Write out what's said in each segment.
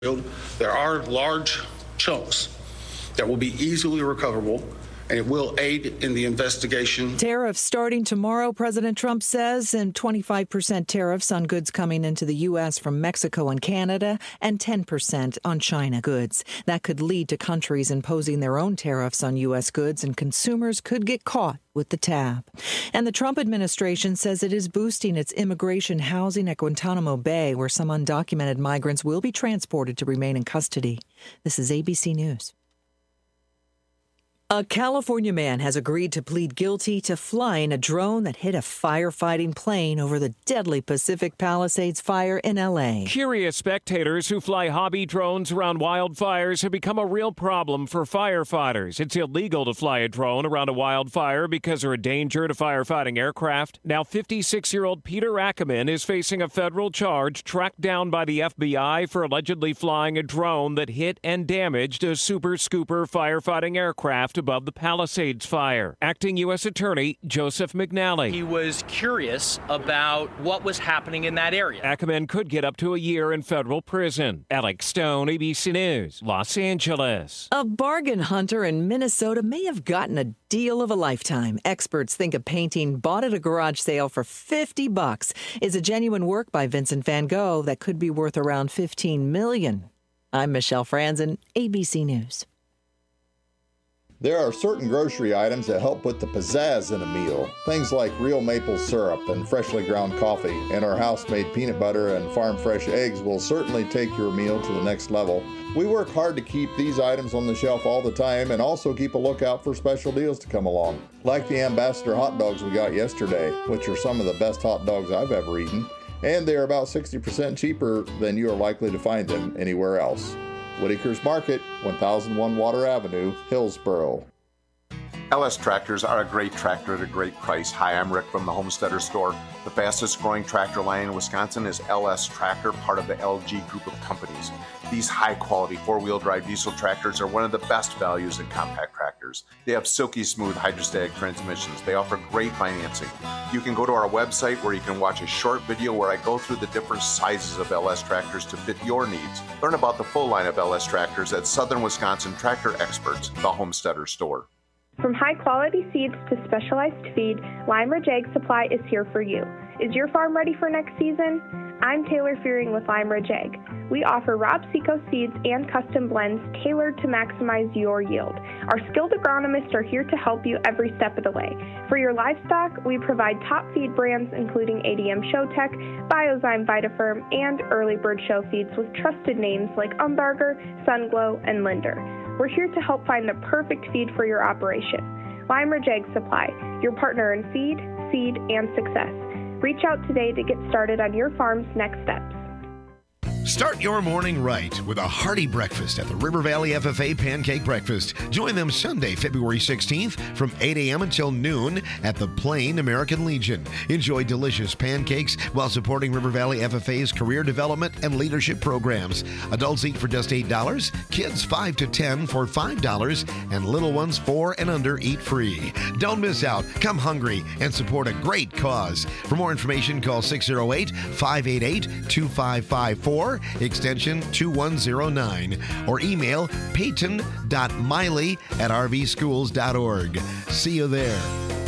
there are large chunks that will be easily recoverable, and it will aid in the investigation. Tariffs starting tomorrow, President Trump says, and 25% tariffs on goods coming into the U.S. from Mexico and Canada, and 10% on China goods. That could lead to countries imposing their own tariffs on U.S. goods, and consumers could get caught with the tab. And the Trump administration says it is boosting its immigration housing at Guantanamo Bay, where some undocumented migrants will be transported to remain in custody. This is ABC News. A California man has agreed to plead guilty to flying a drone that hit a firefighting plane over the deadly Pacific Palisades fire in L.A. Curious spectators who fly hobby drones around wildfires have become a real problem for firefighters. It's illegal to fly a drone around a wildfire because they're a danger to firefighting aircraft. Now 56-year-old Peter Ackerman is facing a federal charge tracked down by the FBI for allegedly flying a drone that hit and damaged a Super Scooper firefighting aircraft above the Palisades fire. Acting U.S. Attorney Joseph McNally. He was curious about what was happening in that area. Ackerman could get up to a year in federal prison. Alex Stone, ABC News, Los Angeles. A bargain hunter in Minnesota may have gotten a deal of a lifetime. Experts think a painting bought at a garage sale for $50 is a genuine work by Vincent van Gogh that could be worth around $15 million. I'm Michelle Franzen, ABC News. There are certain grocery items that help put the pizzazz in a meal. Things like real maple syrup and freshly ground coffee, and our house-made peanut butter and farm-fresh eggs will certainly take your meal to the next level. We work hard to keep these items on the shelf all the time and also keep a lookout for special deals to come along, like the Ambassador hot dogs we got yesterday, which are some of the best hot dogs I've ever eaten, and they're about 60% cheaper than you are likely to find them anywhere else. Whitaker's Market, 1001 Water Avenue, Hillsboro. LS Tractors are a great tractor at a great price. Hi, I'm Rick from the Homesteader Store. The fastest growing tractor line in Wisconsin is LS Tractor, part of the LG group of companies. These high quality four-wheel drive diesel tractors are one of the best values in compact tractors. They have silky smooth hydrostatic transmissions. They offer great financing. You can go to our website where you can watch a short video where I go through the different sizes of LS tractors to fit your needs. Learn about the full line of LS tractors at Southern Wisconsin Tractor Experts, the Homesteader Store. From high-quality seeds to specialized feed, Lime Ridge Ag Supply is here for you. Is your farm ready for next season? I'm Taylor Fearing with Lime Ridge Ag. We offer Rob Seco seeds and custom blends tailored to maximize your yield. Our skilled agronomists are here to help you every step of the way. For your livestock, we provide top feed brands including ADM Showtech, Biozyme Vitaferm, and Early Bird Show feeds with trusted names like Umbarger, Sunglow, and Linder. We're here to help find the perfect feed for your operation. Lime Ridge Ag Supply, your partner in feed, seed, and success. Reach out today to get started on your farm's next steps. Start your morning right with a hearty breakfast at the River Valley FFA Pancake Breakfast. Join them Sunday, February 16th from 8 a.m. until noon at the Plain American Legion. Enjoy delicious pancakes while supporting River Valley FFA's career development and leadership programs. Adults eat for just $8, kids 5 to 10 for $5, and little ones 4 and under eat free. Don't miss out. Come hungry and support a great cause. For more information, call 608-588-2554. Extension 2109, or email peyton.miley@rvschools.org. See you there.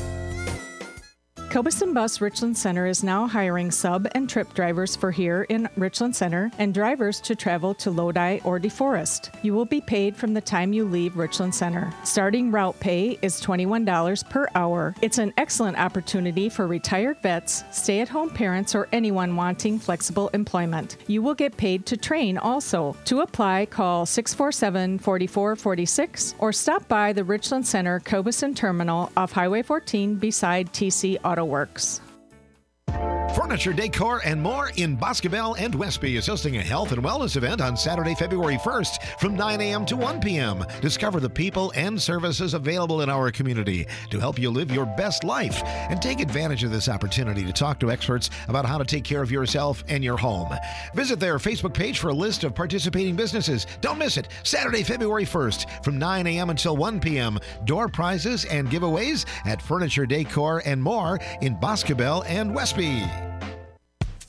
Cobus Bus Richland Center is now hiring sub and trip drivers for here in Richland Center and drivers to travel to Lodi or DeForest. You will be paid from the time you leave Richland Center. Starting route pay is $21 per hour. It's an excellent opportunity for retired vets, stay-at-home parents, or anyone wanting flexible employment. You will get paid to train also. To apply, call 647-4446 or stop by the Richland Center Cobus Terminal off Highway 14 beside TC Auto Works. Furniture, decor, and more in Boscobel and Westby is hosting a health and wellness event on Saturday, February 1st from 9 a.m. to 1 p.m. Discover the people and services available in our community to help you live your best life and take advantage of this opportunity to talk to experts about how to take care of yourself and your home. Visit their Facebook page for a list of participating businesses. Don't miss it. Saturday, February 1st from 9 a.m. until 1 p.m. Door prizes and giveaways at Furniture, Decor, and more in Boscobel and Westby.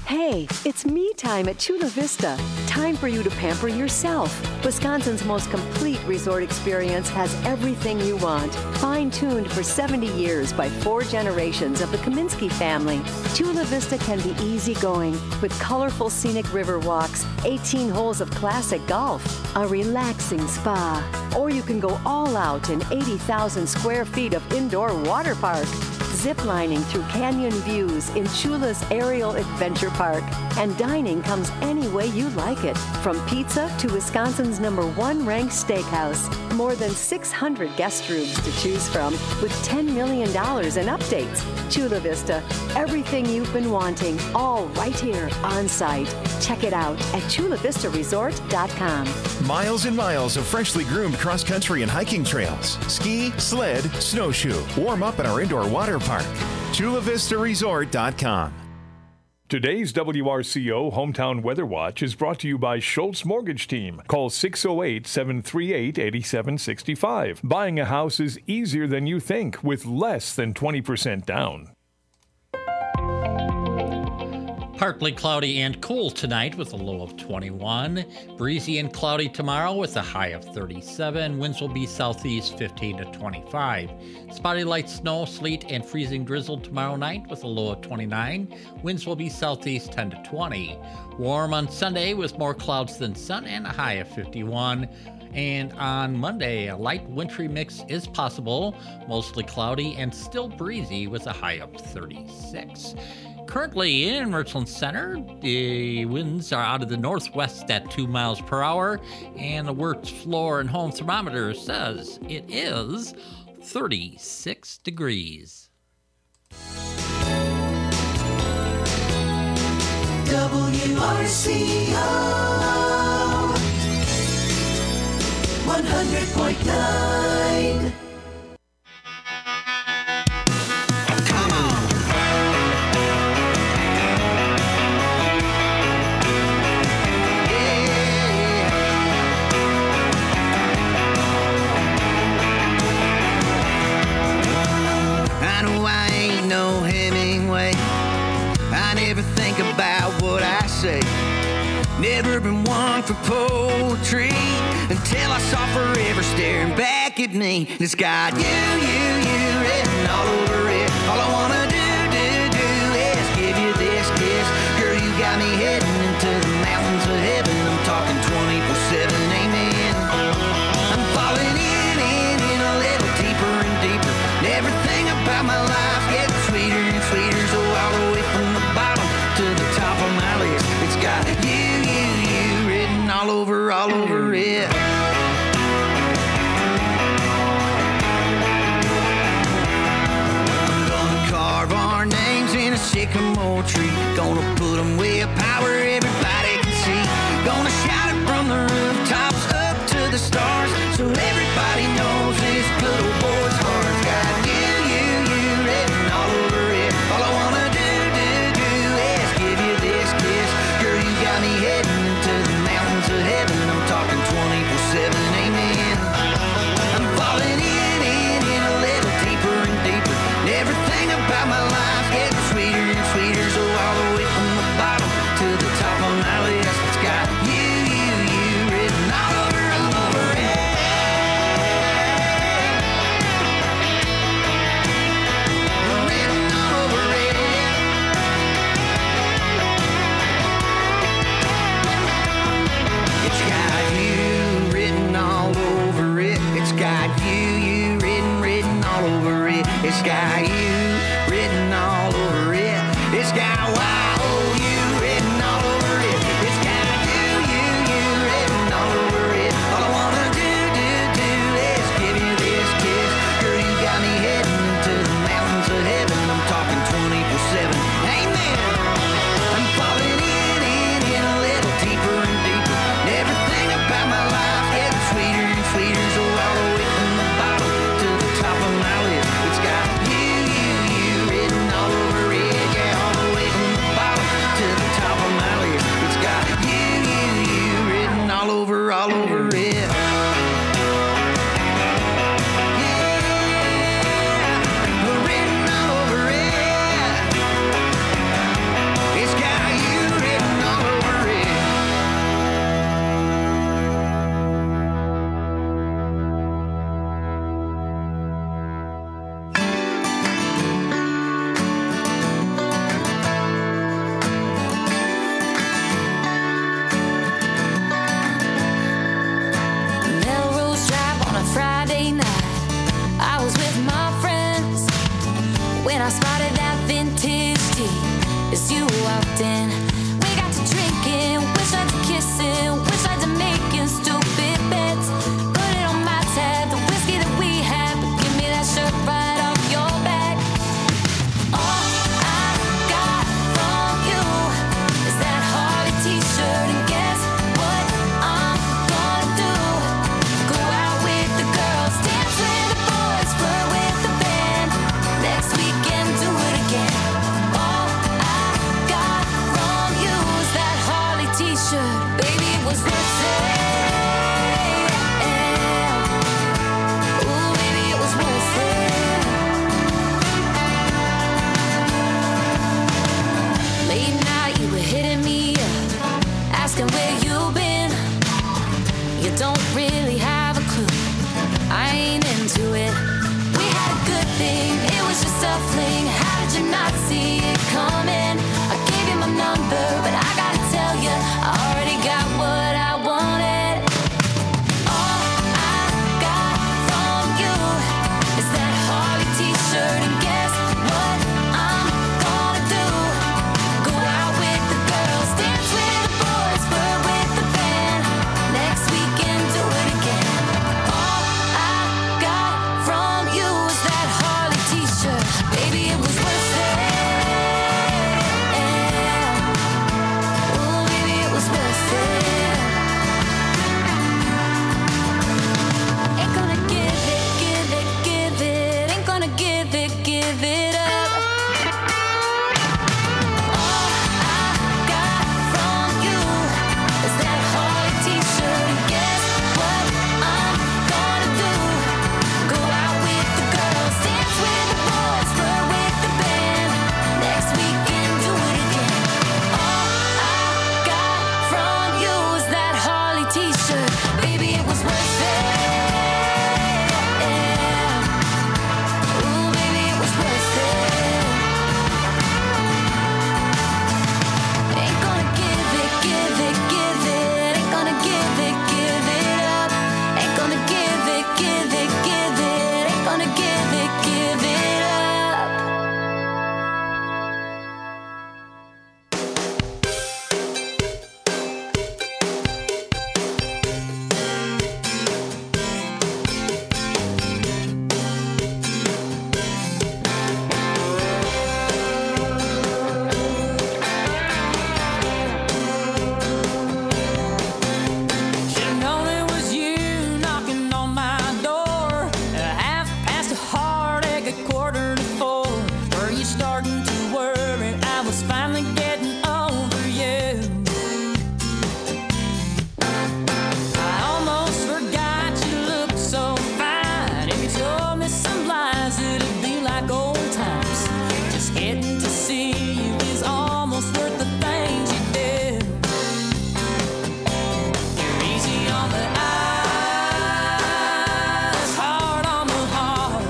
Hey, it's me time at Chula Vista. Time for you to pamper yourself. Wisconsin's most complete resort experience has everything you want. Fine-tuned for 70 years by 4 generations of the Kaminsky family. Chula Vista can be easygoing with colorful scenic river walks, 18 holes of classic golf, a relaxing spa, or you can go all out in 80,000 square feet of indoor water park. Ziplining through canyon views in Chula's Aerial Adventure Park. And dining comes any way you like it, from pizza to Wisconsin's #1 ranked steakhouse. More than 600 guest rooms to choose from with $10 million in updates. Chula Vista, everything you've been wanting, all right here on site. Check it out at chulavistaresort.com. Miles and miles of freshly groomed cross-country and hiking trails. Ski, sled, snowshoe. Warm up at our indoor water park. chulavistaresort.com. Today's WRCO Hometown Weather Watch is brought to you by Schultz Mortgage Team. Call 608-738-8765. Buying a house is easier than you think with less than 20% down. Partly cloudy and cool tonight with a low of 21. Breezy and cloudy tomorrow with a high of 37. Winds will be southeast 15 to 25. Spotty light snow, sleet, and freezing drizzle tomorrow night with a low of 29. Winds will be southeast 10 to 20. Warm on Sunday with more clouds than sun and a high of 51. And on Monday, a light wintry mix is possible, mostly cloudy and still breezy with a high of 36. Currently in Richland Center, the winds are out of the northwest at 2 miles per hour, and the Wertz floor and home thermometer says it is 36 degrees. WRCO 100.9. About what I say. Never been one for poetry until I saw forever staring back at me. It's got you written all over it. All I wanna do is give you this kiss. Girl, you got me heading into the mountains of heaven. I'm talking 24/7, amen. I'm falling in a little deeper and deeper. And everything about my life gets sweeter and sweeter. So all the way from the bottom to the top of my list, it's got you written all over it. I'm gonna carve our names in a sycamore tree. Gonna put them where power everybody can see. Gonna shout it from the rooftops up to the stars, so everybody knows this good old boy's heart. Got you written all over it. All I wanna do is give you this kiss. Girl, you got me heading into the mountains of heaven. I'm talking 24/7, amen. I'm falling in a little deeper and deeper. And everything about my life gets sweeter and sweeter. So all the way from the bottom to the top of my list, it's got you written all over it. Written all over it. It's got you written all over it. It's got you written all over it. It's got you written all over it. It's got you written all over it. It's got you written all over it. All I wanna do is give you this kiss. Girl, you got me heading into the mountains of heaven. I'm talking 24/7, amen. I'm falling in a little deeper and deeper. And everything about my life gets sweeter and sweeter. So all the way from the bottom to the top of my list, it's got you drifting. We got to drinking, wish I to kissing, wish I to making stupid bets. Put it on my tab, the whiskey that we had, but give me that shirt right off your back. All I got from you is that Harley t-shirt, and guess what I'm gonna do? Go out with the girls, dance with the boys, flirt with the band. Next weekend, do it again. All I got from you is that Harley t-shirt. Baby, it was worth it. Ooh, baby, it was worth it. Late night, you were hitting me up, asking where you've been. You don't really have a clue. I ain't into it. We had a good thing, it was just a fling. How did you not see it coming? I gave you my number, but I gotta tell you, I already got what I wanted. All I got from you is that Harley t-shirt, and guess what I'm gonna do? Go out with the girls, dance with the boys, flirt with the band. Next weekend, do it again. All I got from you is that Harley t-shirt. Baby, it was worth it. Ooh, baby, it was worth it. Ain't gonna give it, give it, give it. Ain't gonna give it up. All I got from you is that Harley t-shirt, and guess what I'm gonna do? Go out with the girls, dance with the boys, flirt with the band. Next weekend, do it again. All I got from you is that Harley t-shirt. Baby, it was worth it. Ooh, baby, it was worth it. Ain't gonna give it, give it, give it. Ain't gonna give it up. Ain't gonna give it, give it, give it. Ain't gonna give it up. You know it was you knocking on my door at 1:30, a 1:45. Were you starting to worry I was finally getting over you? I almost forgot you looked so fine. If you told me some lies, it'd be like old times. Just getting to see you is almost worth the things you did. You're easy on the eyes, hard on the heart.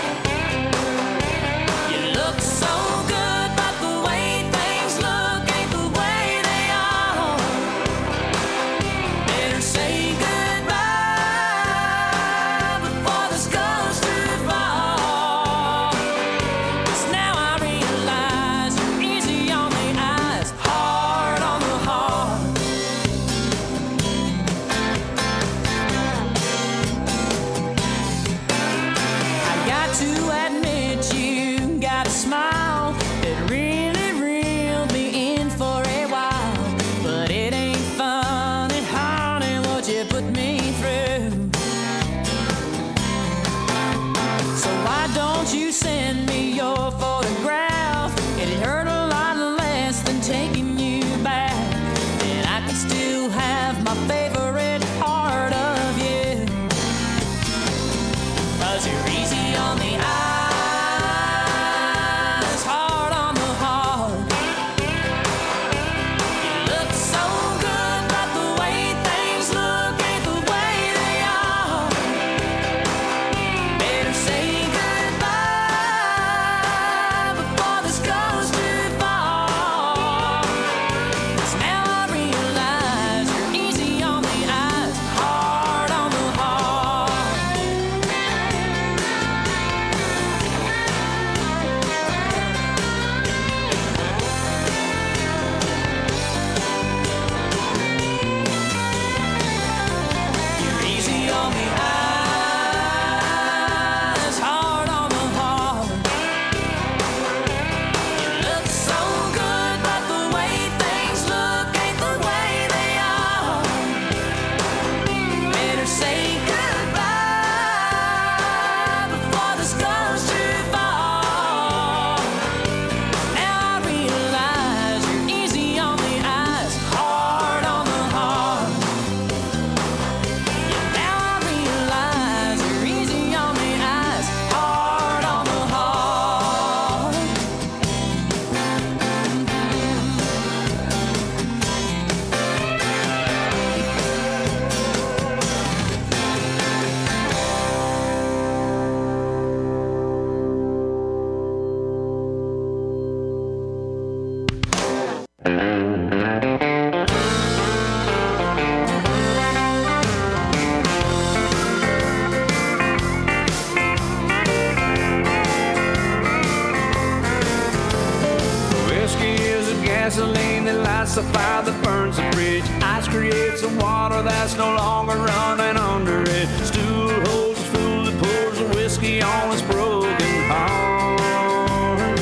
You look so good, but the way things look ain't the way they are. Better say goodbye before this goes too far. 'Cause now I realize you're easy on the eyes, hard on the heart. I got to admit you got a smile that really reeled me in for a while. But it ain't funny, honey, what you put me through. So why don't you send me your photograph? It'd hurt a lot less than taking you back. Then I could still have my favorite part of you. 'Cause you're easy on the eyes, hard on the heart. You look so good, but the way things look ain't the of water that's no longer running under it. Stool holds the fool that pours the whiskey on his broken heart.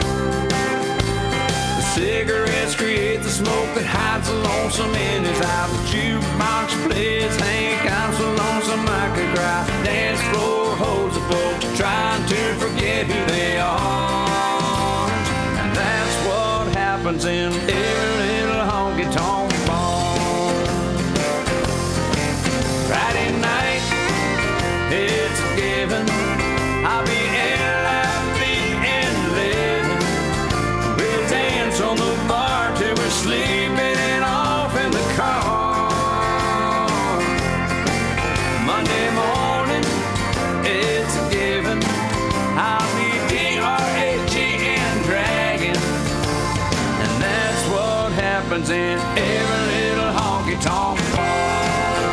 The cigarettes create the smoke that hides the lonesome in his eyes. The jukebox plays Hank, I'm so lonesome I could cry. Dance floor holds the folks trying to forget who they are. And that's what happens in every little honky-tonk bar. Friday night, it's a given. I'll be in living. We'll dance on the bar till we're sleeping and off in the car. Monday morning, it's a given. I'll be D-R-A-G-N dragging. And that's what happens in every little honky-tonk bar.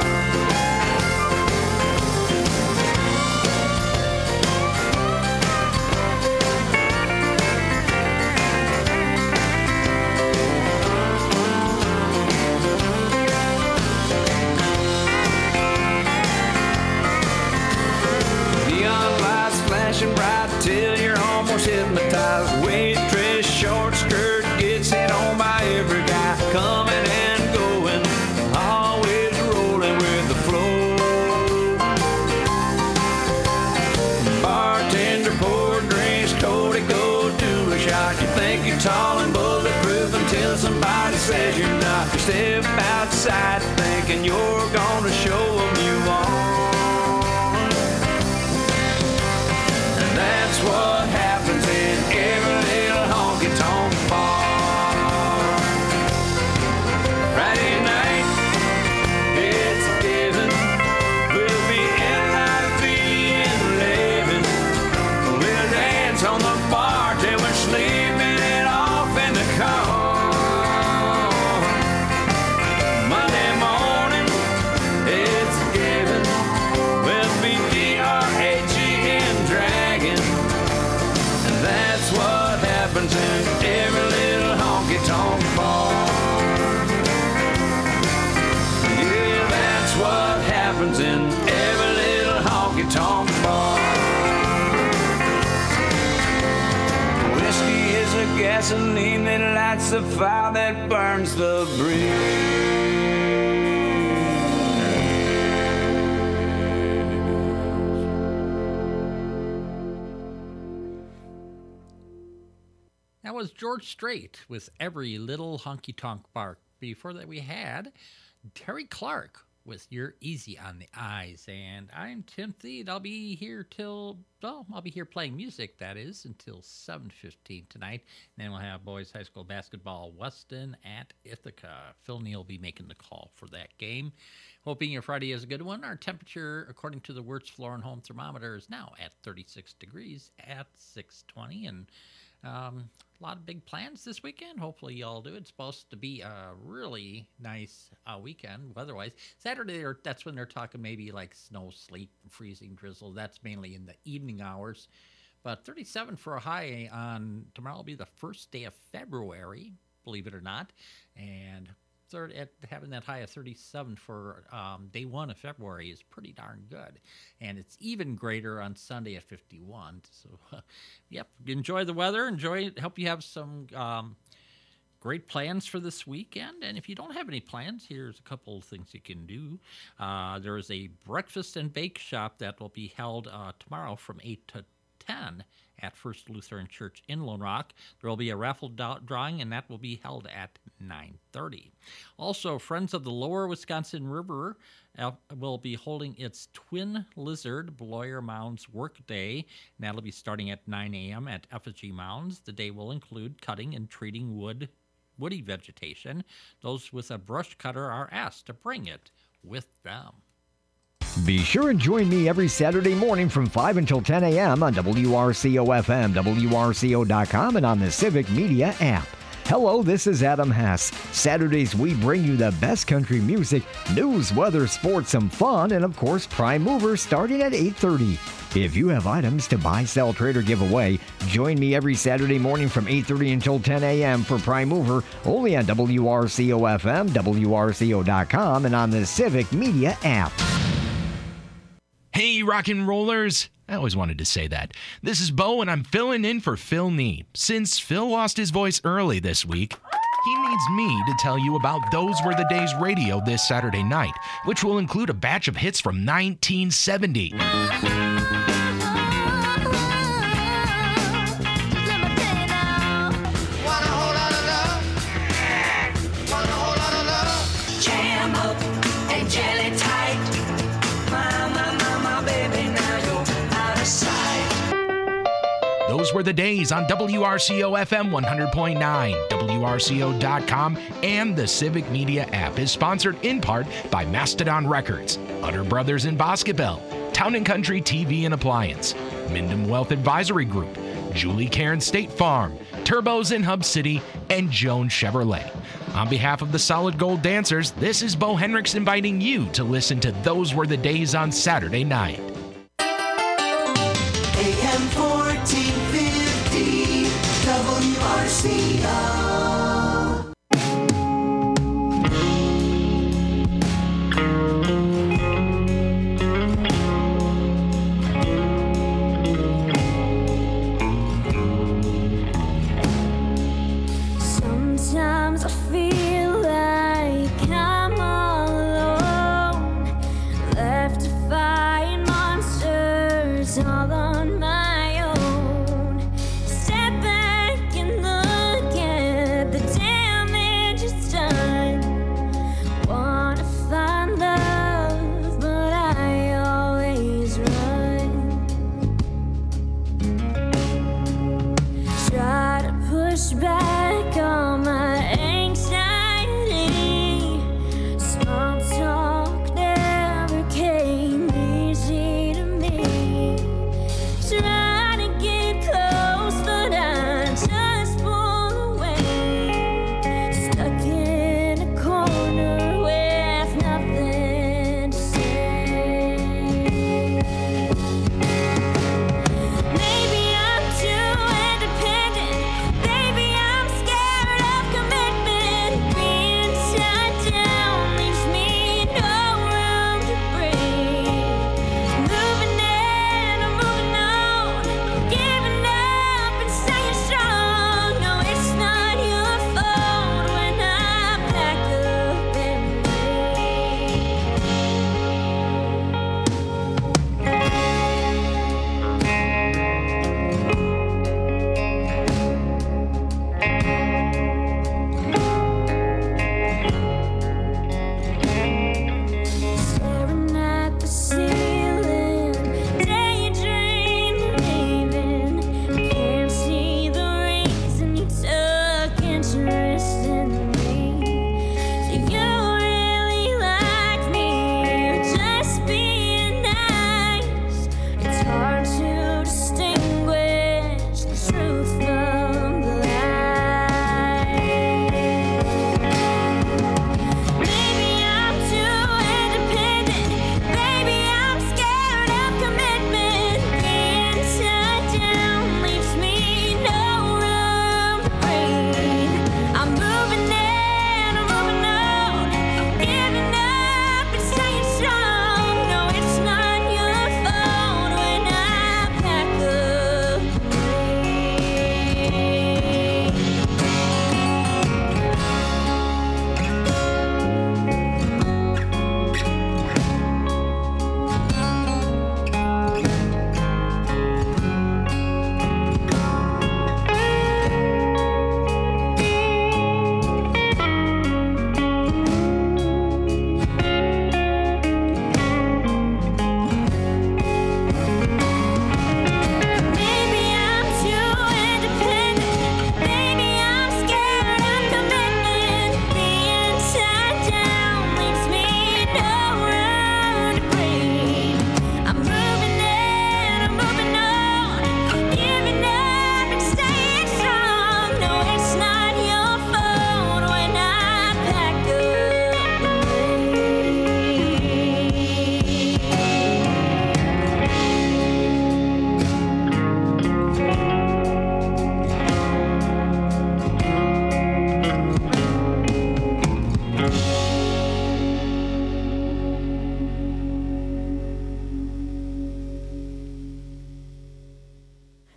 Neon lights flashing bright till you're almost hypnotized. Waitress, short skirt gets hit on by every guy. Coming and going, always rolling with the flow. Bartender poured drinks, Cody, go do a shot. You think you're tall and bulletproof until somebody says you're not. You step outside thinking you're gonna show them you are. That's what happens in every little honky-tonk bar. Friday night, it's a given. We'll be in 11. We'll dance on the bar till we're sleeping and off in the car. Monday morning, it's a given. We'll be D-R-A-G-N dragging. That's what happens in every little honky-tonk bar. Yeah, that's what happens in every little honky-tonk bar. Whiskey is the gasoline that lights the fire that burns the bridge. That was George Strait with Every Little Honky Tonk Bar. Before that, we had Terry Clark with You're Easy on the Eyes. And I'm Tim Thede. I'll be here playing music, that is, until 7:15 tonight. And then we'll have boys high school basketball, Weston at Ithaca. Phil Neal will be making the call for that game. Hoping your Friday is a good one. Our temperature, according to the Wirtz Floor and Home Thermometer, is now at 36 degrees at 6:20. And a lot of big plans this weekend. Hopefully y'all do. It's supposed to be a really nice weekend weather-wise. Saturday, that's when they're talking maybe like snow, sleet, freezing, drizzle. That's mainly in the evening hours. But 37 for a high on tomorrow will be the first day of February, believe it or not. And having that high of 37 for day 1 of February is pretty darn good. And it's even greater on Sunday at 51. So, yep, enjoy the weather. Hope you have some great plans for this weekend. And if you don't have any plans, here's a couple of things you can do. There is a breakfast and bake shop that will be held tomorrow from 8 to 10 at First Lutheran Church in Lone Rock. There will be a raffle drawing, and that will be held at 9:30. Also, Friends of the Lower Wisconsin River will be holding its Twin Lizard Bloyer Mounds Work Day, and that'll be starting at 9 a.m. at Effigy Mounds. The day will include cutting and treating woody vegetation. Those with a brush cutter are asked to bring it with them. Be sure and join me every Saturday morning from 5 until 10 a.m. on WRCO-FM, WRCO.com, and on the Civic Media app. Hello, this is Adam Hess. Saturdays, we bring you the best country music, news, weather, sports, some fun, and of course, Prime Mover starting at 8:30. If you have items to buy, sell, trade, or give away, join me every Saturday morning from 8:30 until 10 a.m. for Prime Mover, only on WRCO-FM, WRCO.com, and on the Civic Media app. Hey, rock and rollers. I always wanted to say that. This is Bo, and I'm filling in for Phil Nee. Since Phil lost his voice early this week, he needs me to tell you about Those Were the Days radio this Saturday night, which will include a batch of hits from 1970. Jam up and jelly tight. My baby, now you're out of sight. Those were the days on WRCO-FM 100.9, WRCO.com, and the Civic Media app is sponsored in part by Mastodon Records, Utter Brothers in Boscobel, Town & Country TV and Appliance, Mindom Wealth Advisory Group, Julie Cairn State Farm, Turbos in Hub City, and Jones Chevrolet. On behalf of the Solid Gold Dancers, this is Bo Hendricks inviting you to listen to Those Were the Days on Saturday night. AM 1450 WRCO. Sometimes I feel like I'm all alone, left to fight monsters all on my own. Step back and look at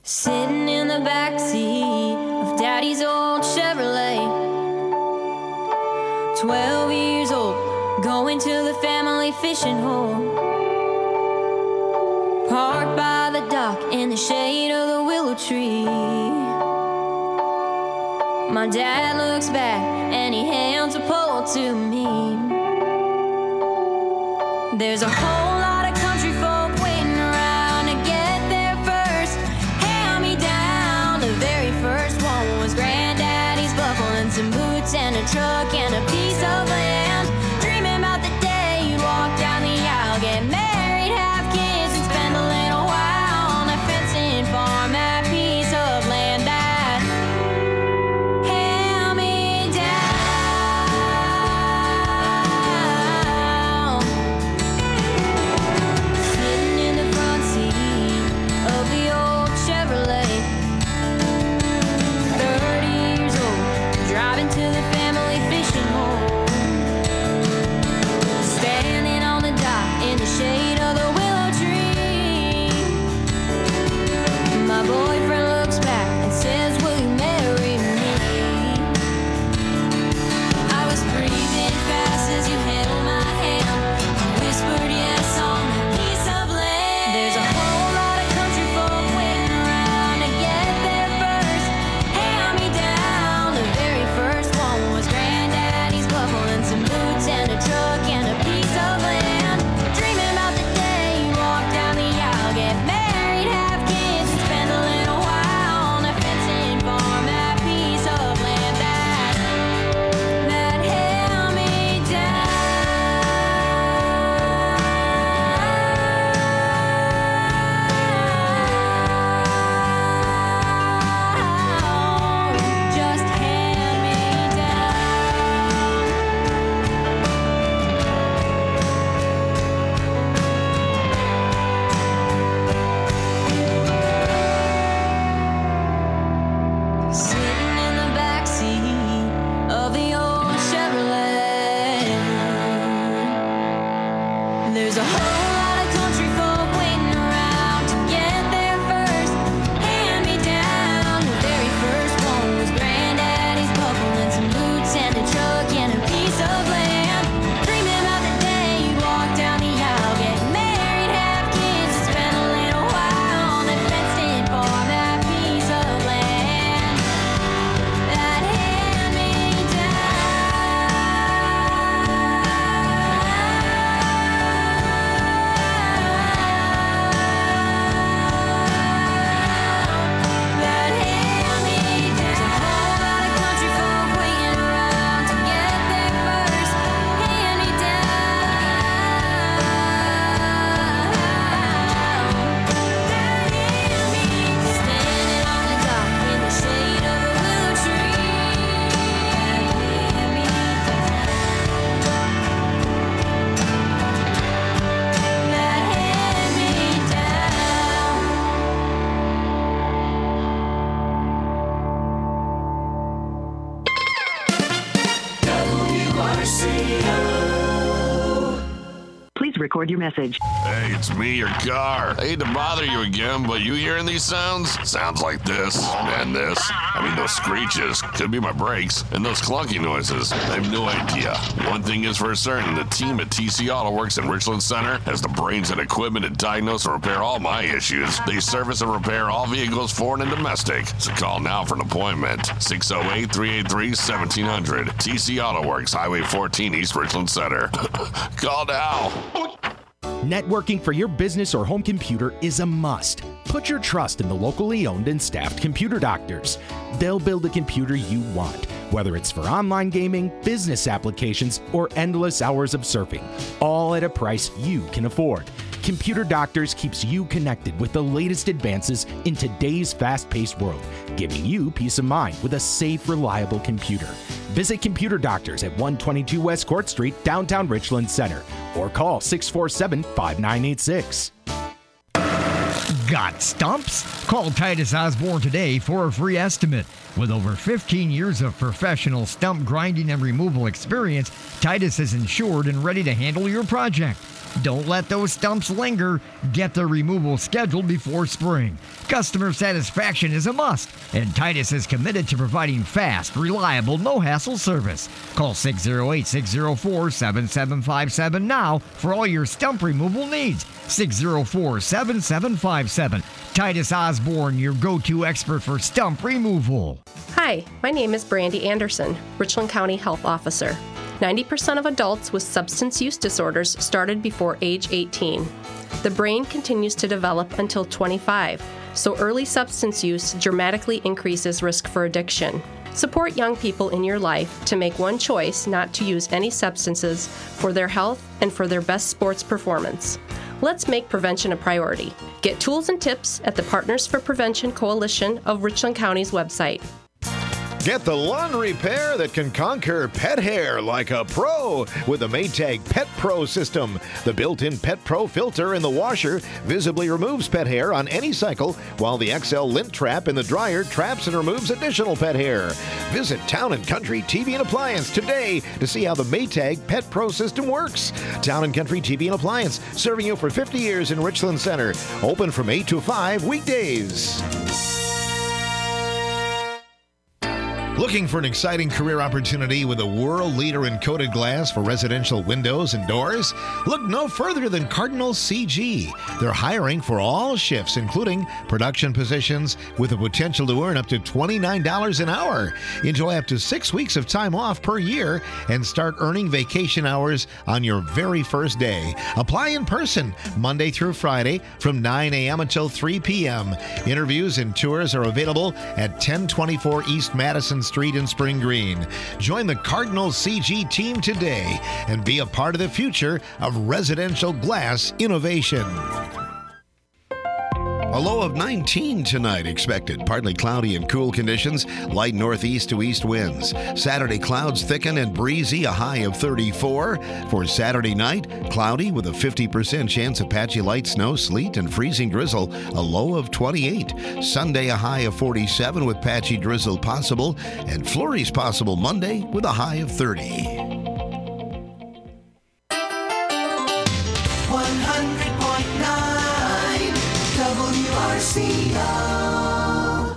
Sitting in the backseat of Daddy's old Chevrolet. 12 years old, going to the family fishing hole. Parked by the dock in the shade of the willow tree. My dad looks back and he hands a pole to me. There's a whole lot of country folk waiting around to get there first. Hand me down, the very first one was Granddaddy's buckle and some boots and a truck and a piece of land. Dreaming about the day you'd walk down the aisle, get married, have kids, and spend a little while on a fencing farm, that piece of land. That hand me down. Sitting in the front seat of the old Chevrolet. 30 years old, driving to the family fishing hole. Standing on the dock in the shade of the willow tree. My boyfriend looks back and says, will you marry me? I was breathing fast as you held my hand. I whispered yes on that piece of land. There's a whole lot of country folk waiting around to get there first. Hand me down, the very first one was Granddaddy's buckle and some boots and a truck and a piece of land. Dreaming about the day you walk down the aisle, get married, have kids, and spend a little while on a fencing farm, that piece of land. That hand me down. Just hand me down. Sitting in the backseat of the old Chevrolet. There's a whole lot of country folk waiting around to get there first. Hand me down, the very first one was Granddaddy's buckle and some boots and a truck and a piece of land. Dreaming about the day you'd walk down the aisle, get married, have kids, and spend a little while on that fenced-in farm, that piece of land. That hand me That hand me There's a whole lot of country folk waiting around to get there first. Hand me standing on the dock in the shade of a willow tree. Hand me That hand me Please record your message. Hey, it's me, your car. I hate to bother you again, but you hearing these sounds? Sounds like this and this. I mean, those screeches. Could be my brakes. And those clunky noises. I have no idea. One thing is for certain, the team at TC Auto Works in Richland Center has the brains and equipment to diagnose and repair all my issues. They service and repair all vehicles, foreign and domestic. So call now for an appointment. 608-383-1700. TC Auto Works, Highway 14, East Richland Center. Call now. Networking for your business or home computer is a must. Put your trust in the locally owned and staffed Computer Doctors. They'll build a computer you want, whether it's for online gaming, business applications, or endless hours of surfing, all at a price you can afford. Computer Doctors keeps you connected with the latest advances in today's fast-paced world, giving you peace of mind with a safe, reliable computer. Visit Computer Doctors at 122 West Court Street, downtown Richland Center, or call 647-5986. Got stumps? Call Titus Osborne today for a free estimate. With over 15 years of professional stump grinding and removal experience, Titus is insured and ready to handle your project. Don't let those stumps linger. Get the removal scheduled before spring. Customer satisfaction is a must, and Titus is committed to providing fast, reliable, no-hassle service. Call 608-604-7757 now for all your stump removal needs. 604-7757. Titus Osborne, your go-to expert for stump removal. Hi, my name is Brandy Anderson, Richland County Health Officer. 90% of adults with substance use disorders started before age 18. The brain continues to develop until 25, so early substance use dramatically increases risk for addiction. Support young people in your life to make one choice not to use any substances for their health and for their best sports performance. Let's make prevention a priority. Get tools and tips at the Partners for Prevention Coalition of Richland County's website. Get the lawn repair that can conquer pet hair like a pro with the Maytag Pet Pro system. The built-in Pet Pro filter in the washer visibly removes pet hair on any cycle, while the XL lint trap in the dryer traps and removes additional pet hair. Visit Town & Country TV and Appliance today to see how the Maytag Pet Pro system works. Town & Country TV and Appliance, serving you for 50 years in Richland Center. Open from 8 to 5 weekdays. Looking for an exciting career opportunity with a world leader in coated glass for residential windows and doors? Look no further than Cardinal CG. They're hiring for all shifts, including production positions, with the potential to earn up to $29 an hour. Enjoy up to 6 weeks of time off per year and start earning vacation hours on your very first day. Apply in person Monday through Friday from 9 a.m. until 3 p.m. Interviews and tours are available at 1024 East Madison Street in Spring Green. Join the Cardinal CG team today and be a part of the future of residential glass innovation. A low of 19 tonight expected. Partly cloudy and cool conditions. Light northeast to east winds. Saturday clouds thicken and breezy, a high of 34. For Saturday night, cloudy with a 50% chance of patchy light snow, sleet, and freezing drizzle, a low of 28. Sunday, a high of 47 with patchy drizzle possible, and flurries possible Monday with a high of 30. 100.9 WRCO.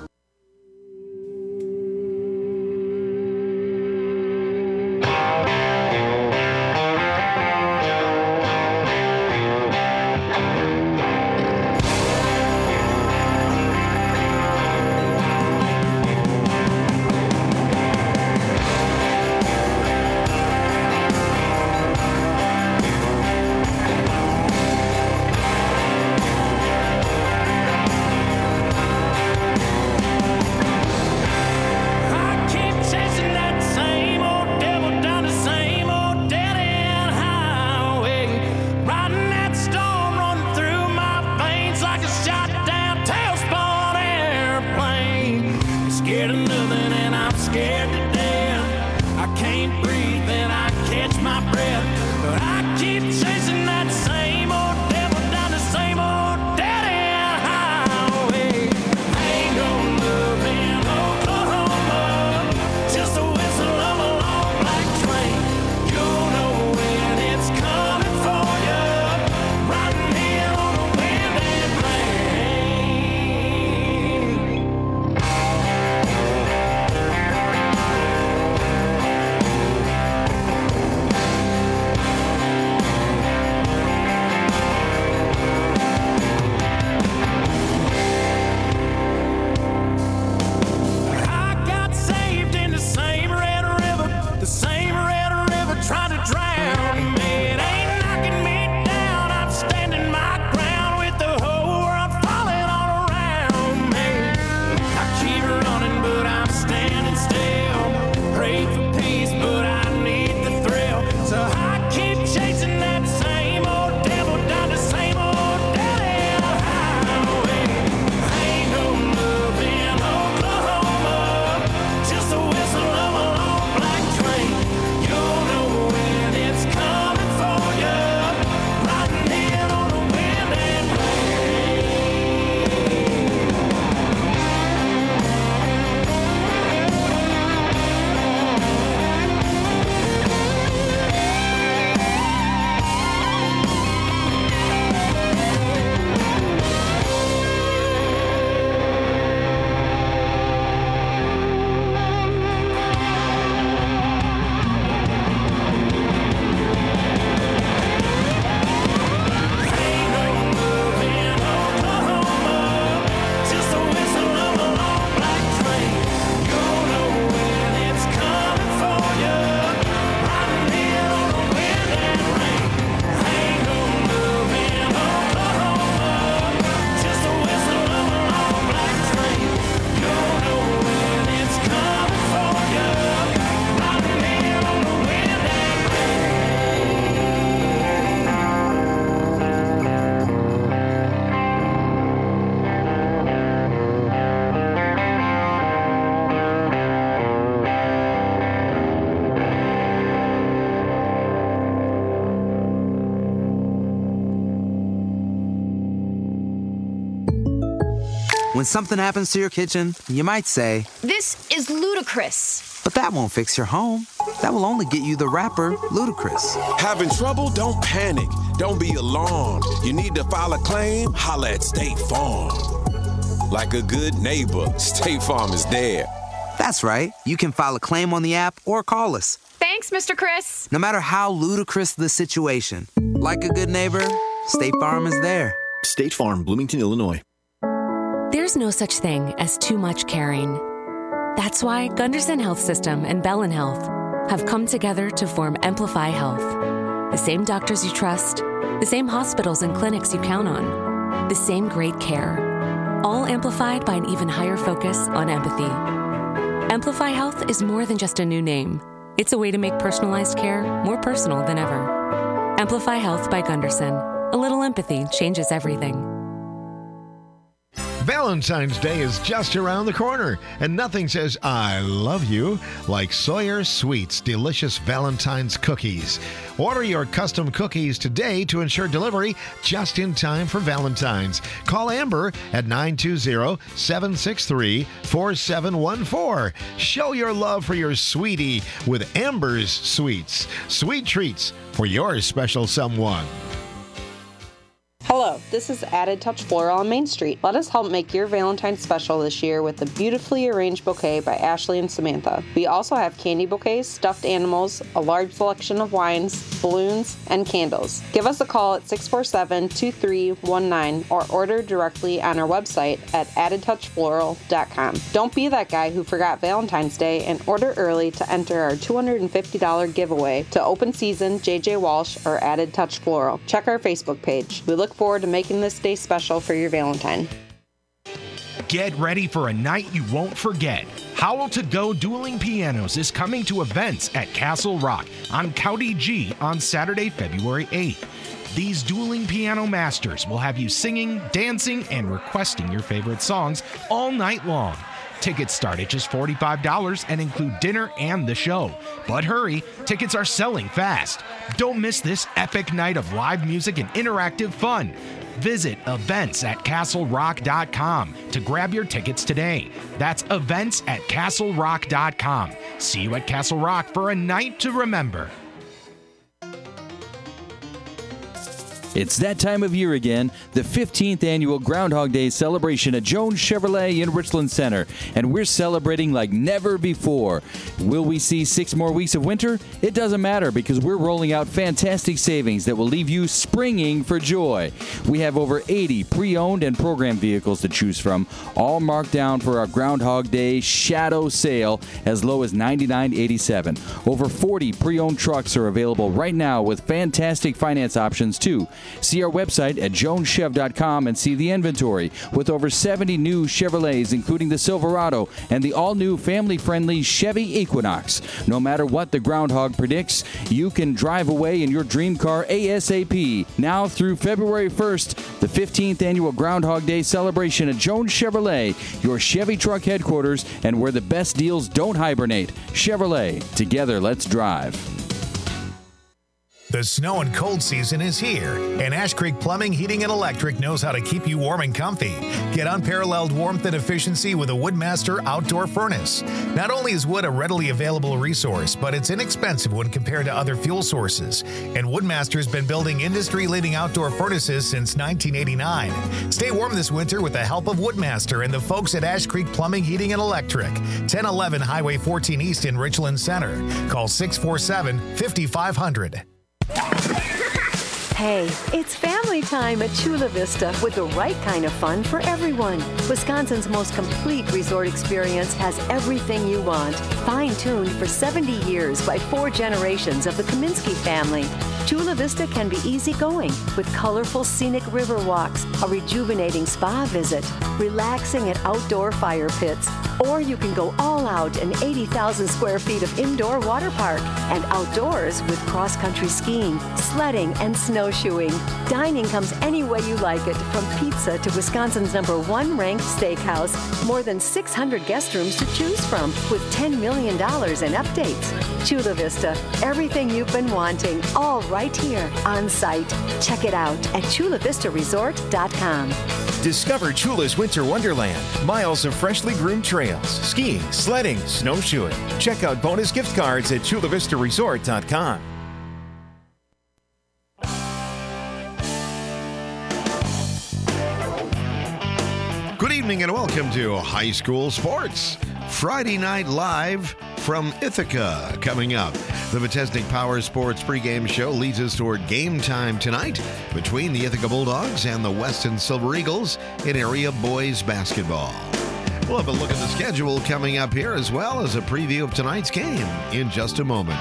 When something happens to your kitchen, you might say, "This is ludicrous." But that won't fix your home. That will only get you the rapper, Ludacris. Having trouble? Don't panic. Don't be alarmed. You need to file a claim? Holla at State Farm. Like a good neighbor, State Farm is there. That's right. You can file a claim on the app or call us. Thanks, Mr. Chris. No matter how ludicrous the situation, like a good neighbor, State Farm is there. State Farm, Bloomington, Illinois. There's no such thing as too much caring. That's why Gunderson Health System and Bellin Health have come together to form Amplify Health. The same doctors you trust, the same hospitals and clinics you count on, the same great care, all amplified by an even higher focus on empathy. Amplify Health is more than just a new name. It's a way to make personalized care more personal than ever. Amplify Health by Gunderson. A little empathy changes everything. Valentine's Day is just around the corner, and nothing says I love you like Sawyer Sweets delicious Valentine's cookies. Order your custom cookies today to ensure delivery just in time for Valentine's. Call Amber at 920-763-4714. Show your love for your sweetie with Amber's Sweets. Sweet treats for your special someone. Hello, this is Added Touch Floral on Main Street. Let us help make your Valentine's special this year with the beautifully arranged bouquet by Ashley and Samantha. We also have candy bouquets, stuffed animals, a large selection of wines, balloons, and candles. Give us a call at 647-2319 or order directly on our website at addedtouchfloral.com. Don't be that guy who forgot Valentine's Day and order early to enter our $250 giveaway to Open Season, JJ Walsh, or Added Touch Floral. Check our Facebook page. We look forward to making this day special for your Valentine. Get ready for a night you won't forget. Howl to Go Dueling Pianos is coming to events at Castle Rock on County G on Saturday, February 8th. These dueling piano masters will have you singing, dancing, and requesting your favorite songs all night long. Tickets start at just $45 and include dinner and the show. But hurry, tickets are selling fast. Don't miss this epic night of live music and interactive fun. Visit events@castlerock.com to grab your tickets today. That's events@castlerock.com. See you at Castle Rock for a night to remember. It's that time of year again, the 15th annual Groundhog Day celebration at Jones Chevrolet in Richland Center, and we're celebrating like never before. Will we see 6 more weeks of winter? It doesn't matter because we're rolling out fantastic savings that will leave you springing for joy. We have over 80 pre-owned and program vehicles to choose from, all marked down for our Groundhog Day shadow sale as low as $99.87. Over 40 pre-owned trucks are available right now with fantastic finance options too. See our website at joneschev.com and see the inventory with over 70 new Chevrolets, including the Silverado and the all-new family-friendly Chevy Equinox. No matter what the groundhog predicts, you can drive away in your dream car ASAP. Now through February 1st, the 15th annual Groundhog Day celebration at Jones Chevrolet, your Chevy truck headquarters and where the best deals don't hibernate. Chevrolet, together let's drive. The snow and cold season is here, and Ash Creek Plumbing, Heating, and Electric knows how to keep you warm and comfy. Get unparalleled warmth and efficiency with a Woodmaster outdoor furnace. Not only is wood a readily available resource, but it's inexpensive when compared to other fuel sources. And Woodmaster's been building industry-leading outdoor furnaces since 1989. Stay warm this winter with the help of Woodmaster and the folks at Ash Creek Plumbing, Heating, and Electric, 1011 Highway 14 East in Richland Center. Call 647-5500. Hey, it's family time at Chula Vista with the right kind of fun for everyone. Wisconsin's most complete resort experience has everything you want. Fine-tuned for 70 years by 4 generations of the Kaminsky family. Chula Vista can be easygoing with colorful scenic river walks, a rejuvenating spa visit, relaxing at outdoor fire pits, or you can go all out in 80,000 square feet of indoor water park and outdoors with cross-country skiing, sledding, and snowshoeing. Dining comes any way you like it, from pizza to Wisconsin's #1 ranked steakhouse. More than 600 guest rooms to choose from with $10 million in updates. Chula Vista, everything you've been wanting, all right here on site. Check it out at chulavistaresort.com. Discover Chula's Winter Wonderland. Miles of freshly groomed trails, skiing, sledding, snowshoeing. Check out bonus gift cards at chulavistaresort.com. Good evening and welcome to High School Sports. Friday Night Live from Ithaca coming up. The Vitesnik Power Sports pregame show leads us toward game time tonight between the Ithaca Bulldogs and the Weston Silver Eagles in area boys basketball. We'll have a look at the schedule coming up here as well as a preview of tonight's game in just a moment.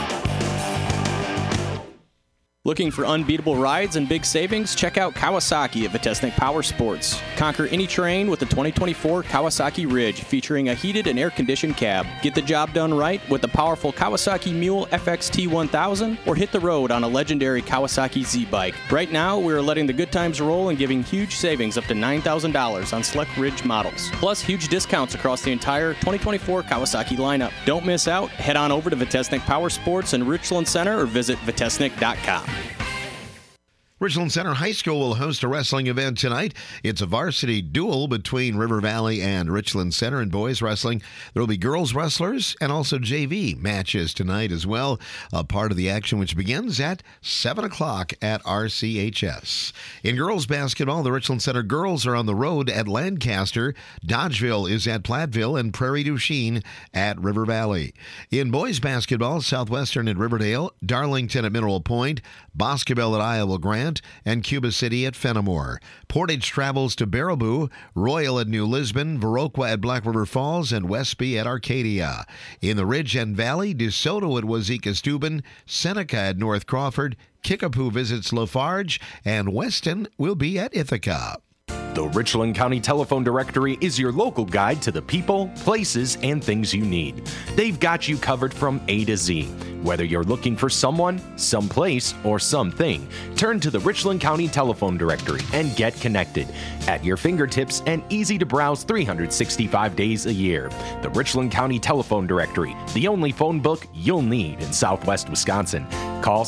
Looking for unbeatable rides and big savings? Check out Kawasaki at Vitesnik Power Sports. Conquer any terrain with the 2024 Kawasaki Ridge, featuring a heated and air-conditioned cab. Get the job done right with the powerful Kawasaki Mule FXT 1000, or hit the road on a legendary Kawasaki Z-Bike. Right now, we are letting the good times roll and giving huge savings up to $9,000 on select Ridge models. Plus, huge discounts across the entire 2024 Kawasaki lineup. Don't miss out. Head on over to Vitesnik Power Sports in Richland Center or visit vitesnik.com. Richland Center High School will host a wrestling event tonight. It's a varsity duel between River Valley and Richland Center in boys wrestling. There will be girls wrestlers and also JV matches tonight as well. A part of the action which begins at 7 o'clock at RCHS. In girls basketball, the Richland Center girls are on the road at Lancaster. Dodgeville is at Platteville and Prairie du Chien at River Valley. In boys basketball, Southwestern at Riverdale, Darlington at Mineral Point, Boscobel at Iowa Grant, and Cuba City at Fenimore. Portage travels to Baraboo, Royal at New Lisbon, Viroqua at Black River Falls, and Westby at Arcadia. In the Ridge and Valley, DeSoto at Wazeeka-Steuben, Seneca at North Crawford, Kickapoo visits Lafarge, and Weston will be at Ithaca. The Richland County Telephone Directory is your local guide to the people, places, and things you need. They've got you covered from A to Z. Whether you're looking for someone, someplace, or something, turn to the Richland County Telephone Directory and get connected. At your fingertips and easy to browse 365 days a year. The Richland County Telephone Directory, the only phone book you'll need in Southwest Wisconsin. Call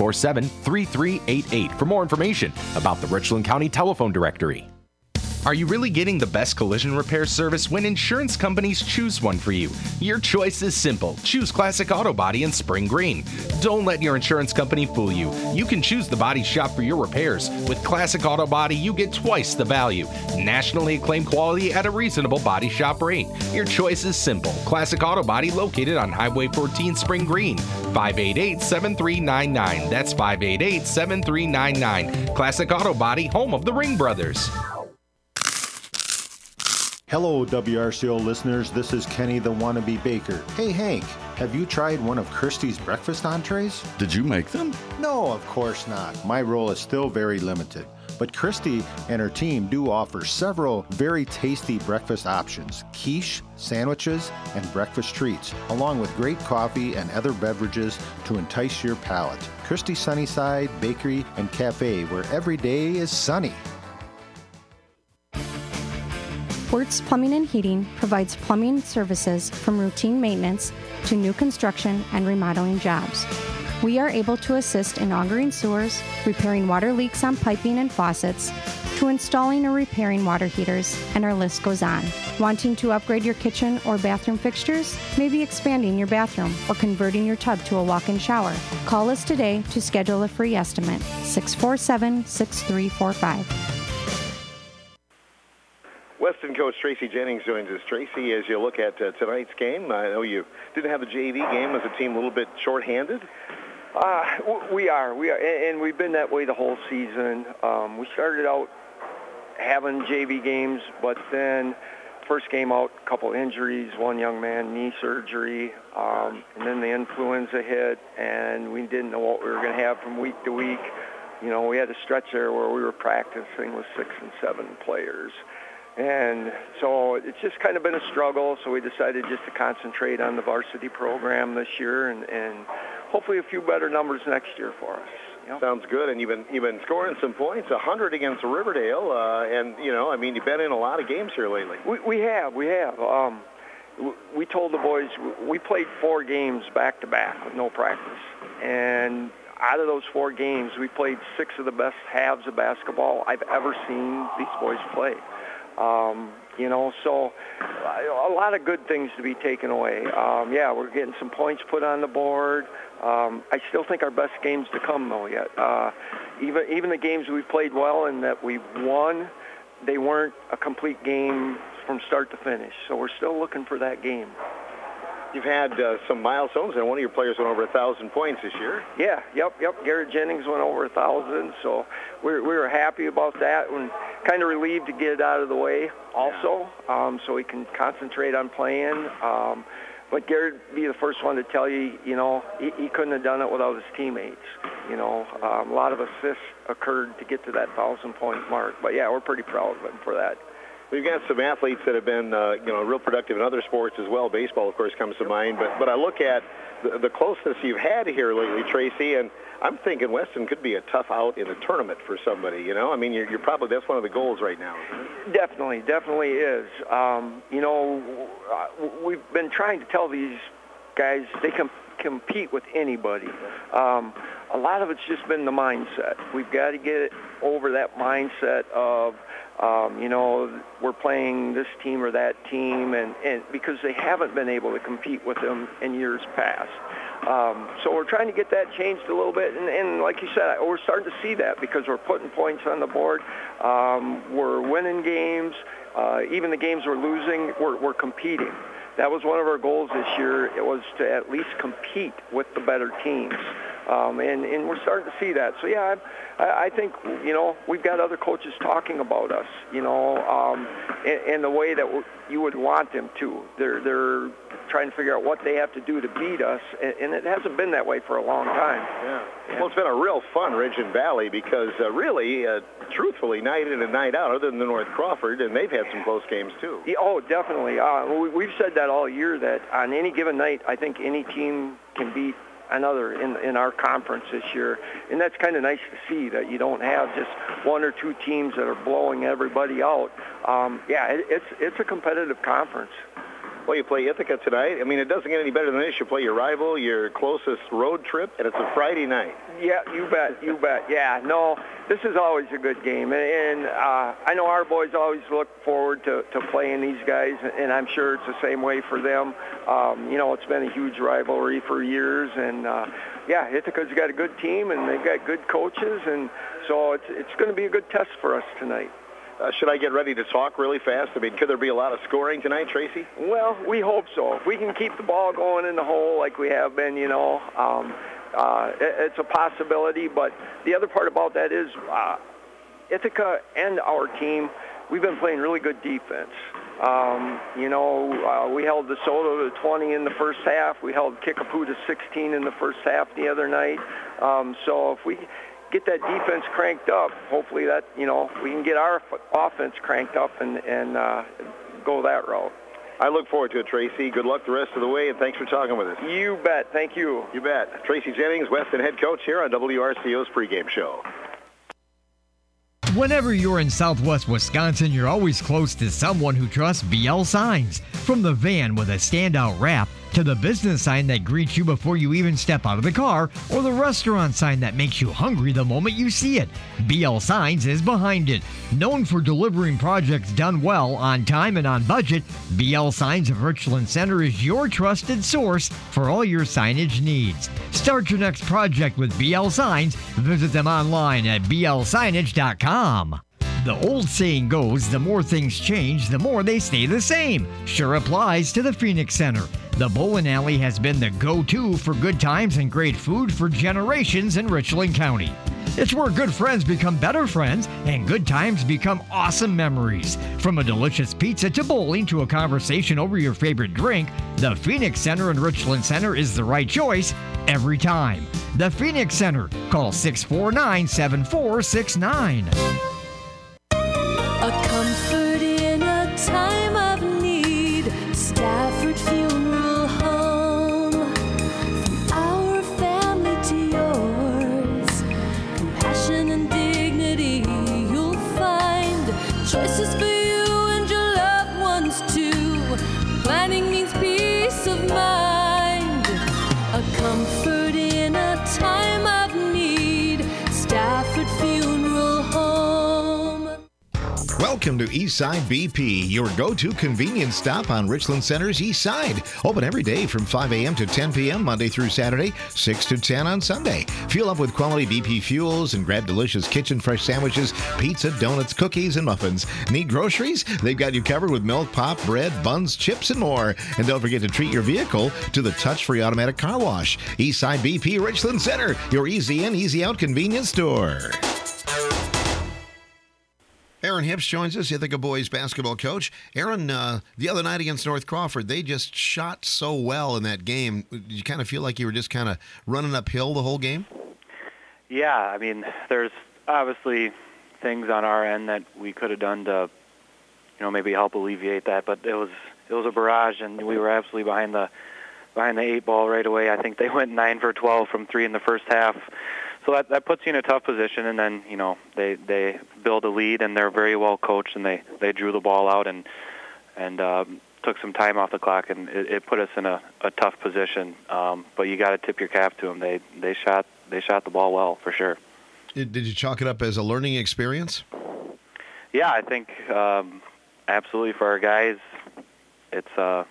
647-3388 for more information about the Richland County Telephone Directory. Are you really getting the best collision repair service when insurance companies choose one for you? Your choice is simple. Choose Classic Auto Body in Spring Green. Don't let your insurance company fool you. You can choose the body shop for your repairs. With Classic Auto Body, you get twice the value. Nationally acclaimed quality at a reasonable body shop rate. Your choice is simple. Classic Auto Body located on Highway 14 Spring Green. 588-7399. That's 588-7399. Classic Auto Body, home of the Ring Brothers. Hello, WRCO listeners. This is Kenny the Wannabe Baker. Hey, Hank, have you tried one of Christie's breakfast entrees? Did you make them? No, of course not. My role is still very limited. But Christie and her team do offer several very tasty breakfast options, quiche, sandwiches, and breakfast treats, along with great coffee and other beverages to entice your palate. Christie Sunnyside Bakery and Cafe, where every day is sunny. Wertz Plumbing and Heating provides plumbing services from routine maintenance to new construction and remodeling jobs. We are able to assist in augering sewers, repairing water leaks on piping and faucets, to installing or repairing water heaters, and our list goes on. Wanting to upgrade your kitchen or bathroom fixtures? Maybe expanding your bathroom or converting your tub to a walk-in shower? Call us today to schedule a free estimate, 647-6345. Weston coach Tracy Jennings joins us. Tracy, as you look at tonight's game, I know you didn't have the JV game. Was the team a little bit shorthanded? We are, and we've been that way the whole season. We started out having JV games, but then first game out, a couple injuries, one young man, knee surgery, and then the influenza hit, and we didn't know what we were going to have from week to week. You know, we had a stretch there where we were practicing with 6 and 7 players. And so it's just kind of been a struggle, so we decided just to concentrate on the varsity program this year and hopefully a few better numbers next year for us. Yep. Sounds good, and you've been scoring some points, 100 against Riverdale, and, you know, I mean, you've been in a lot of games here lately. We have. We told the boys we played 4 games back-to-back with no practice, and out of those 4 games, we played 6 of the best halves of basketball I've ever seen these boys play. So a lot of good things to be taken away. We're getting some points put on the board. I still think our best games to come, though, yet. Even the games we've played well and that we've won, they weren't a complete game from start to finish. So we're still looking for that game. You've had some milestones, and one of your players went over 1,000 points this year. Yeah, yep. Garrett Jennings went over 1,000, so we were happy about that and kind of relieved to get it out of the way also, so we can concentrate on playing. But Garrett would be the first one to tell you, he couldn't have done it without his teammates. A lot of assists occurred to get to that 1,000-point mark. But, yeah, we're pretty proud of him for that. We've got some athletes that have been, real productive in other sports as well. Baseball, of course, comes to mind. But I look at the closeness you've had here lately, Tracy, and I'm thinking Weston could be a tough out in the tournament for somebody. You're probably, that's one of the goals right now, isn't it? Definitely is. We've been trying to tell these guys they can compete with anybody. A lot of it's just been the mindset. We've got to get over that mindset of, we're playing this team or that team, and because they haven't been able to compete with them in years past. So we're trying to get that changed a little bit, and like you said, we're starting to see that because we're putting points on the board. We're winning games. Even the games we're losing, we're competing. That was one of our goals this year. It was to at least compete with the better teams. And we're starting to see that. So, yeah, I think, we've got other coaches talking about us, in the way that you would want them to. They're trying to figure out what they have to do to beat us, and it hasn't been that way for a long time. Yeah. Well, it's been a real fun Ridge and Valley because truthfully, night in and night out, other than the North Crawford, and they've had some close games too. Yeah, definitely. We've said that all year, that on any given night, I think any team can beat another in our conference this year, and that's kind of nice to see that you don't have just 1 or 2 teams that are blowing everybody out. It's a competitive conference. Well, you play Ithaca tonight. It doesn't get any better than this. You play your rival, your closest road trip, and it's a Friday night. Yeah, you bet. Yeah, no, this is always a good game. And I know our boys always look forward to playing these guys, and I'm sure it's the same way for them. It's been a huge rivalry for years, and Ithaca's got a good team, and they've got good coaches, and so it's going to be a good test for us tonight. Should I get ready to talk really fast? Could there be a lot of scoring tonight, Tracy? Well, we hope so. If we can keep the ball going in the hole like we have been, it's a possibility. But the other part about that is Ithaca and our team, we've been playing really good defense. We held DeSoto to 20 in the first half. We held Kickapoo to 16 in the first half the other night. So if we get that defense cranked up, hopefully that, we can get our offense cranked up and go that route. I look forward to it, Tracy. Good luck the rest of the way, and thanks for talking with us. You bet. Thank you. You bet. Tracy Jennings, Weston head coach here on WRCO's pregame show. Whenever you're in Southwest Wisconsin, you're always close to someone who trusts BL Signs. From the van with a standout wrap, to the business sign that greets you before you even step out of the car, or the restaurant sign that makes you hungry the moment you see it, BL Signs is behind it. Known for delivering projects done well, on time, and on budget, BL Signs of Richland Center is your trusted source for all your signage needs. Start your next project with BL Signs. Visit them online at blsignage.com. The old saying goes, the more things change, the more they stay the same. Sure applies to the Phoenix Center. The Bowling Alley has been the go-to for good times and great food for generations in Richland County. It's where good friends become better friends and good times become awesome memories. From a delicious pizza to bowling to a conversation over your favorite drink, the Phoenix Center in Richland Center is the right choice every time. The Phoenix Center. Call 649-7469. A comfort in a time of need. Stafford Funeral Home. From our family to yours. Compassion and dignity you'll find. Choices for you and your loved ones too. Planning means peace of mind. A comfort in a time of need. Welcome to Eastside BP, your go-to convenience stop on Richland Center's East Side. Open every day from 5 a.m. to 10 p.m. Monday through Saturday, 6 to 10 on Sunday. Fuel up with quality BP fuels and grab delicious kitchen fresh sandwiches, pizza, donuts, cookies, and muffins. Need groceries? They've got you covered with milk, pop, bread, buns, chips, and more. And don't forget to treat your vehicle to the touch-free automatic car wash. Eastside BP Richland Center, your easy in, easy out convenience store. Aaron Hips joins us, Ithaca boys basketball coach. Aaron, the other night against North Crawford, they just shot so well in that game. Did you kind of feel like you were just kind of running uphill the whole game? Yeah, I mean, there's obviously things on our end that we could have done to, maybe help alleviate that. But it was a barrage, and we were absolutely behind the 8 ball right away. I think they went 9 for 12 from 3 in the first half. So that puts you in a tough position, and then, they build a lead, and they're very well coached, and they drew the ball out and took some time off the clock, and it put us in a tough position. But you got to tip your cap to them. They shot the ball well, for sure. Did you chalk it up as a learning experience? Yeah, I think absolutely for our guys, it's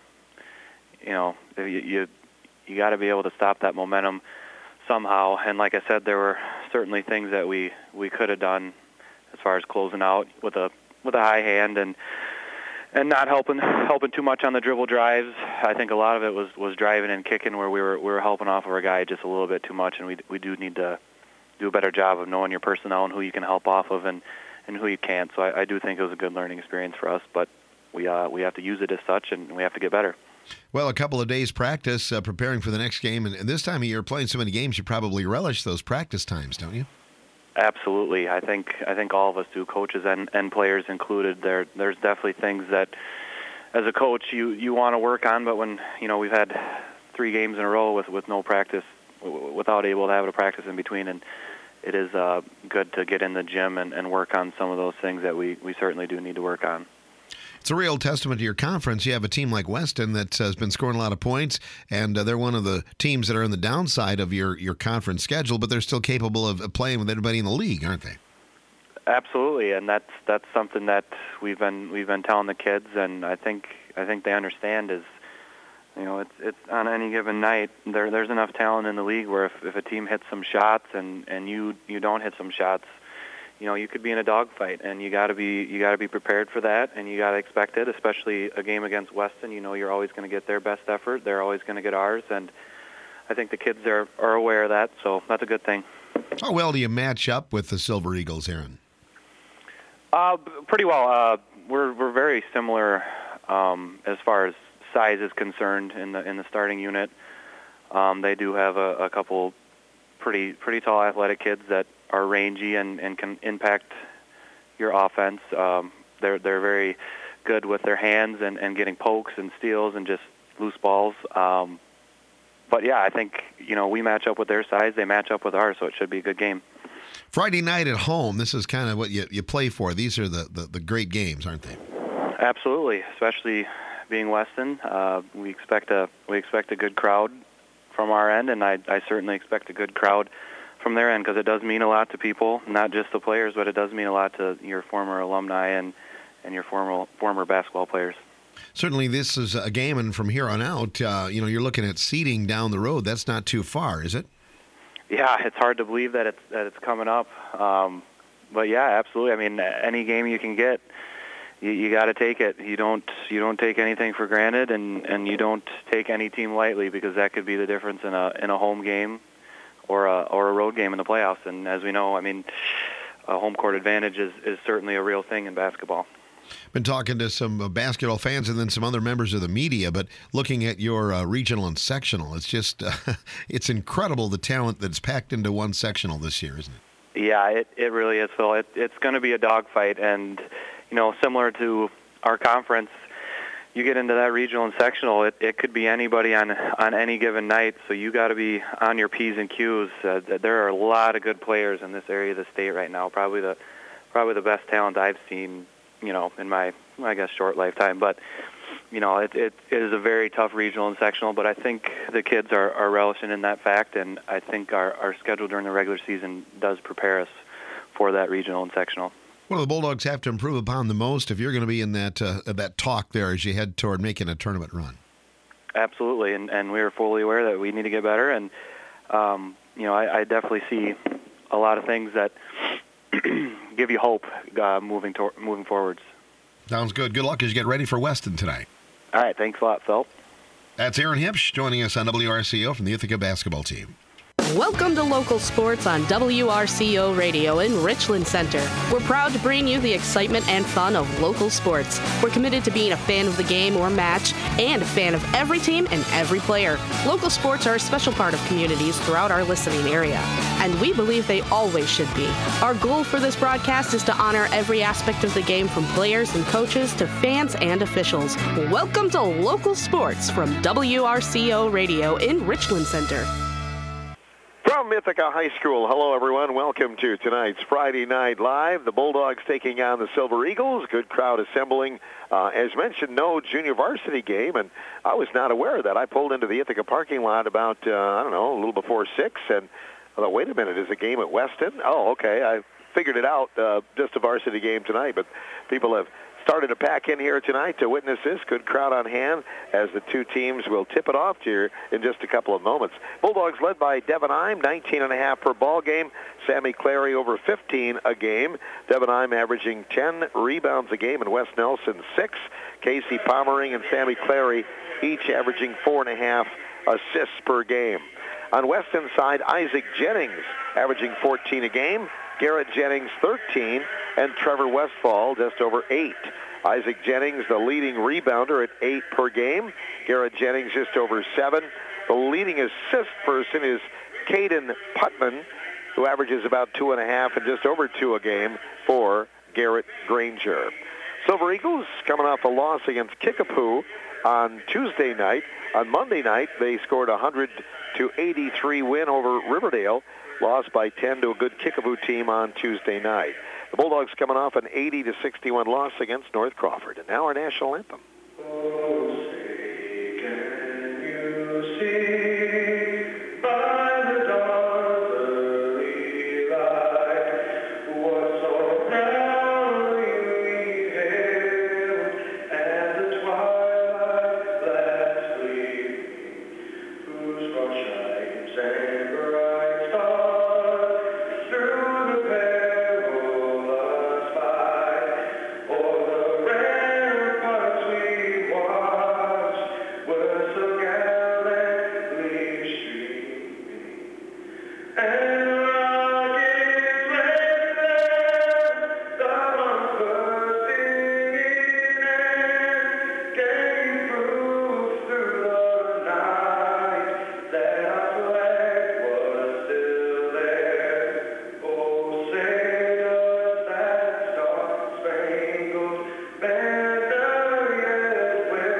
you got to be able to stop that momentum somehow. And like I said, there were certainly things that we could have done as far as closing out with a high hand and not helping too much on the dribble drives. I think a lot of it was driving and kicking where we were helping off of our guy just a little bit too much, and we do need to do a better job of knowing your personnel and who you can help off of and who you can't. So I do think it was a good learning experience for us, but we have to use it as such, and we have to get better. Well, a couple of days practice preparing for the next game, and this time of year playing so many games, you probably relish those practice times, don't you? Absolutely. I think all of us do, coaches and players included. There's definitely things that, as a coach, you want to work on, but when we've had 3 games in a row with no practice, without able to have a practice in between, and it is good to get in the gym and work on some of those things that we certainly do need to work on. It's a real testament to your conference. You have a team like Weston that has been scoring a lot of points, and they're one of the teams that are on the downside of your conference schedule, but they're still capable of playing with everybody in the league, aren't they? Absolutely, and that's something that we've been telling the kids, and I think they understand is, it's on any given night there's enough talent in the league where if a team hits some shots and you don't hit some shots, you could be in a dogfight, and you got to be prepared for that, and you got to expect it. Especially a game against Weston, you're always going to get their best effort. They're always going to get ours, and I think the kids are aware of that, so that's a good thing. How well do you match up with the Silver Eagles, Aaron? Pretty well. We're very similar as far as size is concerned in the starting unit. They do have a couple pretty tall athletic kids that are rangy and can impact your offense. They're very good with their hands and getting pokes and steals and just loose balls. But yeah, I think we match up with their size, they match up with ours, so it should be a good game. Friday night at home, this is kind of what you play for. These are the great games, aren't they? Absolutely, especially being Weston. We expect a good crowd from our end, and I certainly expect a good crowd from their end, because it does mean a lot to people, not just the players, but it does mean a lot to your former alumni and your former basketball players. Certainly this is a game, and from here on out, you're looking at seeding down the road. That's not too far, is it? Yeah, it's hard to believe that it's coming up. But yeah, absolutely. I mean, any game you can get, you got to take it. You don't take anything for granted, and you don't take any team lightly, because that could be the difference in a home game or a road game in the playoffs. And as we know, I mean, a home court advantage is certainly a real thing in basketball. Been talking to some basketball fans and then some other members of the media, but looking at your regional and sectional, it's just it's incredible the talent that's packed into one sectional this year, isn't it? Yeah, it really is, Phil. It's going to be a dogfight, and similar to our conference, you get into that regional and sectional, it could be anybody on any given night, so you got to be on your P's and Q's. There are a lot of good players in this area of the state right now, probably the best talent I've seen, in my, I guess, short lifetime. But, it is a very tough regional and sectional, but I think the kids are relishing in that fact, and I think our schedule during the regular season does prepare us for that regional and sectional. What do the Bulldogs have to improve upon the most if you're going to be in that talk there as you head toward making a tournament run? Absolutely, and we are fully aware that we need to get better. And I definitely see a lot of things that give you hope moving forwards. Sounds good. Good luck as you get ready for Weston tonight. All right, thanks a lot, Phil. That's Aaron Hipsch joining us on WRCO from the Ithaca basketball team. Welcome to Local Sports on WRCO Radio in Richland Center. We're proud to bring you the excitement and fun of local sports. We're committed to being a fan of the game or match and a fan of every team and every player. Local sports are a special part of communities throughout our listening area, and we believe they always should be. Our goal for this broadcast is to honor every aspect of the game, from players and coaches to fans and officials. Welcome to Local Sports from WRCO Radio in Richland Center. From Ithaca High School, hello everyone. Welcome to tonight's Friday Night Live. The Bulldogs taking on the Silver Eagles. Good crowd assembling. As mentioned, no junior varsity game, and I was not aware of that. I pulled into the Ithaca parking lot about, a little before 6, and I thought, wait a minute, is a game at Weston? Oh, okay, I figured it out, just a varsity game tonight, but people have started to pack in here tonight to witness this. Good crowd on hand as the two teams will tip it off here in just a couple of moments. Bulldogs led by Devin Ime, 19.5 per ball game. Sammy Clary over 15 a game. Devin Ime averaging 10 rebounds a game, and Wes Nelson 6. Casey Pommering and Sammy Clary each averaging 4.5 assists per game. On Weston's side, Isaac Jennings averaging 14 a game. Garrett Jennings 13, and Trevor Westfall just over 8. Isaac Jennings, the leading rebounder at 8 per game. Garrett Jennings just over 7. The leading assist person is Caden Putman, who averages about 2.5 and just over 2 a game for Garrett Granger. Silver Eagles coming off a loss against Kickapoo on Tuesday night. On Monday night, they scored a 100-83 win over Riverdale. Lost by 10 to a good Kickapoo team on Tuesday night. The Bulldogs coming off an 80-61 loss against North Crawford. And now our national anthem.